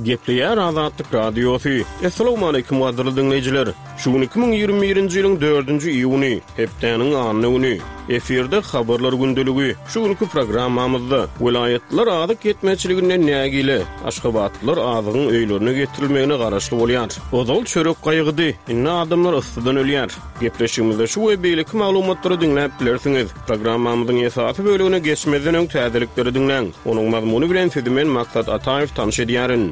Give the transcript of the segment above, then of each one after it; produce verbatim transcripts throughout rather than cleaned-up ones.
Gepleyer Azatlyk Radiosu. Assalamu alaykum wazirli dinleyijiler. Şu iki bin ýygrimi birinji ýylyň dördünji iýuny, hepdeniň anny güni. Eferde habarlar gündeligi. Şu günkü programmamyzda vilayetler azyk yetmeçiliginden nägile, Aşgabatlylar azygyň öýlerine getirilmegine garaşly bolýar. Ozal çörek gaýgydy, inne adamlar yssydan ölýär. Gepleşigimizde şu we beýleki maglumatlary dinläp bilersiňiz. Programmamyzyň esasy bölügine geçmeden öň täzelikleri dinleň. Onuň mazmuny bilen sizi men Maksat Ataýew tanış edýärin.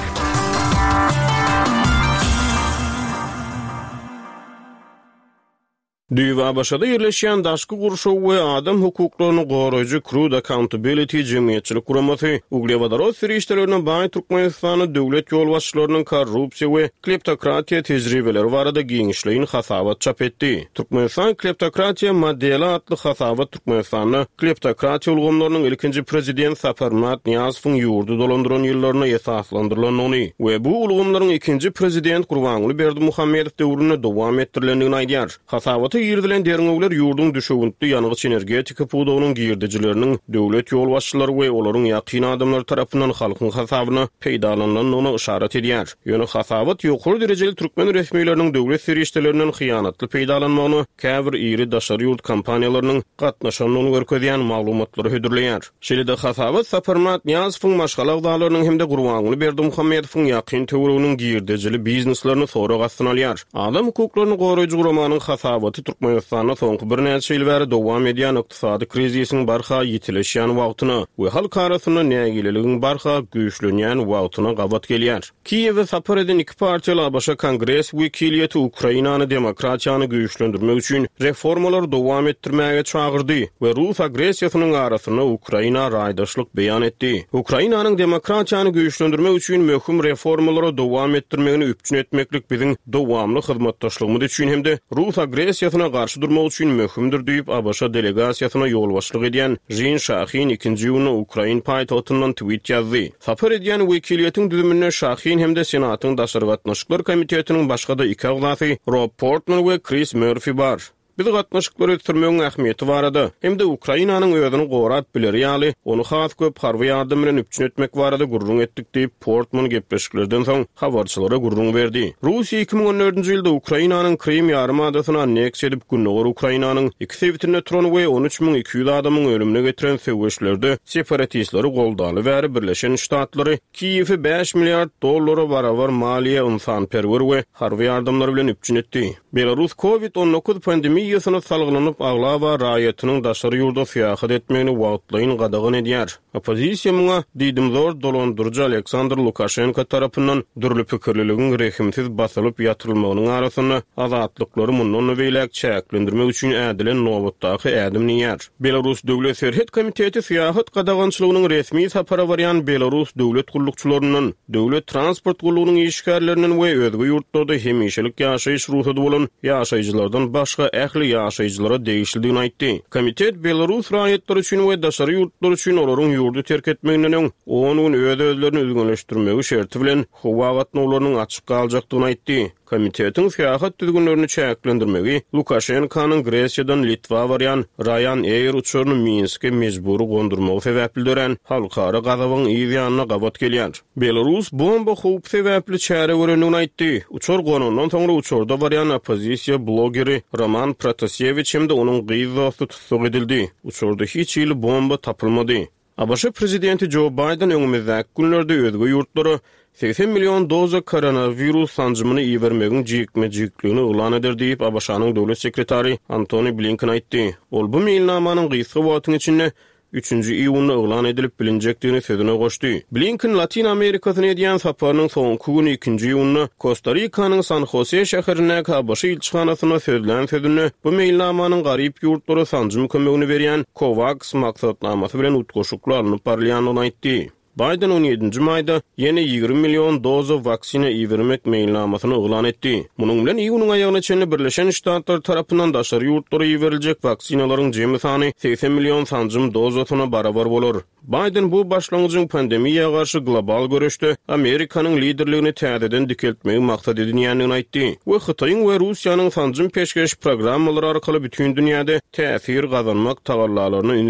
Düýwa başada ýerleşýän daşky gurşaw we adam hukuklaryny goraýjy Crude Accountability jemgyýetçilik guramasy Uglewodorod sürüşlerine baý Türkmenistany döwlet ýolbaşçylarynyň korrupsiýa we kleptokratiýa tejribeleri barada giňişleýin hasabat çap etdi. Türkmenistan kleptokratiýa modeli atly hasabat Türkmenistanyň kleptokratiýa ulgamlarynyň ilkinji prezident Saparmat Niyazowyň ýurdu dolandyran ýyllaryna esaslandyrylanyny we bu ulgamlaryň ikinji prezident Gurbanguly Berdimuhammedow döwrüne dowam ettirilendigini aýdýar. Hasabat Ýerdilen deriňler ýurdun düşegüntli ýanygyç energetika puwdawynyň girdijileriniň döwlet ýolbaşçylary we olaryň ýakyn adamlar tarapyndan halkyň hasabyna peýdalananyny işaret edýär. Ýöne hasabat ýokary derejeli türkmen resmiýetleriniň döwlet serişdelerinden hyýanatly peýdalanmagyny käbir iri daşary ýurt kompaniýalarynyň gatnaşanyny görkezýän maglumatlary hödürleýär. Şeýle-de hasabat Saparmat Niyazowyň maşgala agdalarynyň hemde Gurbanguly Berdimuhammedowyň ýakyn töwereginiň girdijili bizneslaryny sonra gatsyn alýar. Adam hukuklaryny goraýjy guramanyň hasabaty Türkmenistanyň soňky bir näçe ýyl bäri dowam edýän ykdysady krizisiň barha ýitileşýän wagtyna we halk arasyna nägileligiň barha güýçlenýän wagtyna gabat gelýär. Kiýew sapar eden iki partiýaly başa Kongres wekiliýeti Ukrainany demokratiýany güýçlendirmek üçin reformalar dowam etdirmäge çagyrdy we Rus agressiýasynyň arasyna Ukraina raýdaşlyk beýan etdi. Ukrainanyň demokratiýany güýçlendirmek üçin möhüm reformalary dowam etdirmegini üpçün etmeklik biziň dowamly hyzmatdaşlygymyz üçin hemde Rus agressiýasyna garşy durmak üçin möhümdir diýip A B Ş delegasiýasyna ýolbaşlyk edýän Jin Şahin ikinji ýylyny Ukrain paýtagtyndan tweet ýazdy. Sapar edýän wekiliýetiň düzümine Şahin hemde senatyň daşary gatnaşyklar komitetiniň başga-da iki agzasy Rob Portman we Chris Murphy bar. Biz gatnaşyklar ötürmegiň ähmiýeti barada, hemde Ukrainanyň özüni gorat bileri ýaly, onu has köp harby ýardym bilen üpçün etmek barada gurrun etdik diýip Portman gepleşiklerden soň habarçylara gurrun berdi. Russiýa iki bin on dördünji ýylda Ukrainanyň Krim ýarymadasyny anneks edip günnäger Ukrainanyň iki sebitine turan we on üç min iki ýüz adamyň ölümine getiren söwüşlerde separatistleri goldaly we Birleşen Ştatlary Kiýewi beş milliard dollara barabar maliýe ynsanperwer we harby ýardymlar bilen üpçün etdi. Belarus Covid on dokuz pandemiýasyna salgylanyp agla we raýatynyň daşary ýurda fiýahat etmegini wagtlaýyn gadagyn edýär. Opozisiýa muňa diýdimzor dolandyrjy Aleksandr Lukashenko tarapyndan dürli pikirliligiň rehimsiz basylyp ýatyrylmagynyň arasyna azatlyklary mundan beýlek çäklendirmek üçin ädilen nowatdaky ädim niýär. Belarus Döwlet Serhet Komiteti fiýahat gadagançylygynyň resmi sapara barýan Belarus döwlet gullukçylarynyň, döwlet transport gullugynyň işgärleriniň we özge ýurtlarda hemişelik ýaşaýyş ruhsady bolan ýaşaýjylardan başga ähli ýaşaýjylara değişildigini aýtdy. Komitet Belarus raýatlary üçin we daşary ýurtlar üçin olaryň ýurdu terk etmeginden on gün öz-özlerini üzgünleşdirmegi şerti bilen howa gatnawlarynyň açyk galjakdygyny aýtdy. Komitetiň fiýahat düzgünlerini çäklendirmegi Lukashenkonyň Gresiýadan Litwa barýan Ryanair uçuryny Minske mejburi gondurmagy sebäpli dören halkara gazabyň ýygynyna gabat gelýär. Belarus bomba howp sebäpli çäre görendigini aýtdy. Uçur gonundan soňra uçurda barýan opozisiýa blogeri Roman Protasevich hemde onuň gyýzasy tutsak edildi. Uçurda hiç ýyly bomba tapylmady. A B Ş prezidenti Joe Biden öňümüzdäki günlerde özge ýurtlara seksen milyon doza koronavirus sanjymyny iýermegiň jikme-jikligini ulan eder diýip A B Ş-nyň döwlet sekretary Antony Blinken aýtdy. Ol bu mailnamanyň gysga wagtyň içinde üçünji iýunda ulan edilip bilinjekdigini sözüne goşdy. Blinken Latin Amerikasyna edýän saparynyň soňky güni ikinji iýunda Costa Ricanyň San Jose şäherine A B Ş ilçihanasyna sözlän sözüne bu mailnamanyň garyp ýurtlara sanjym kömegini berýän COVAX maksatnamasy bilen utgoşukly alınıp barlyanyny aýtdy. Biden on ýedinji maýda ýene ýygrimi milyon doza vaksina iýermek mailnamasyny ulan etdi. Munyň bilen iýunyň aýagyna çenli Birleşen Ştatlar tarapyndan daşary ýurtlara iýeriljek vaksinalaryň jemy sany seksen milyon sanjym dozasyna barabar bolar. Biden bu başlangyjyň pandemiýaga garşy global görüşde Amerikanyň liderligini täzeden dikeltmegi maksat edilýändigini aýtdy. We Hytaýyň we Russiýanyň sanjym peşkeş programmalary arkaly bütün dünýäde täsir gazanmak tagallarlaryny